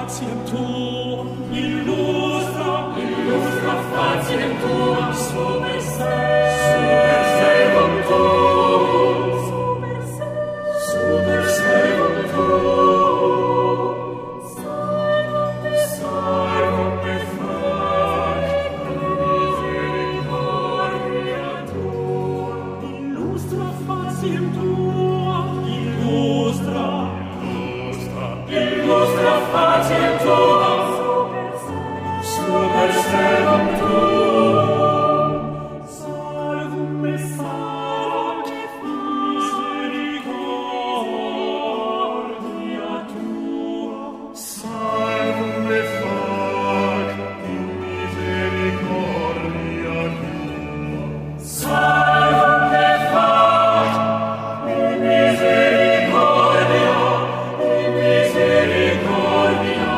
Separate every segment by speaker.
Speaker 1: faciem tuum, illustra faciem tuum, super servum tuum, super servum tuum, salvum me fac, misericordia tua, illustra faciem tuum, illustra faciem tuum, super servum tuum, salvum me fac, misericordia tua, salvum me fac, misericordia tua, salvum me fac, misericordia, misericordia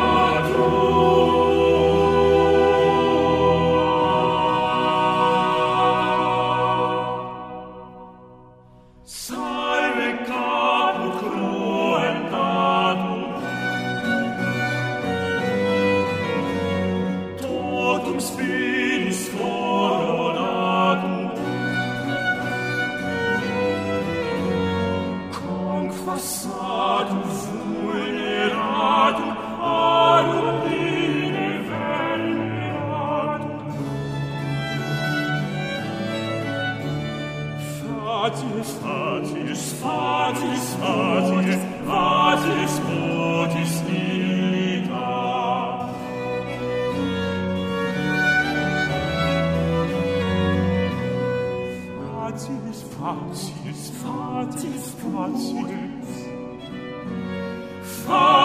Speaker 1: tua. Salve caput cruentatum, totum spiritus coronatum, conquassatum vulneratum, arum bene veneratum. Fatis, fatis, fatis, fatis, fatis, modis illita. Fatis, fatis, fatis, fatis, fatis,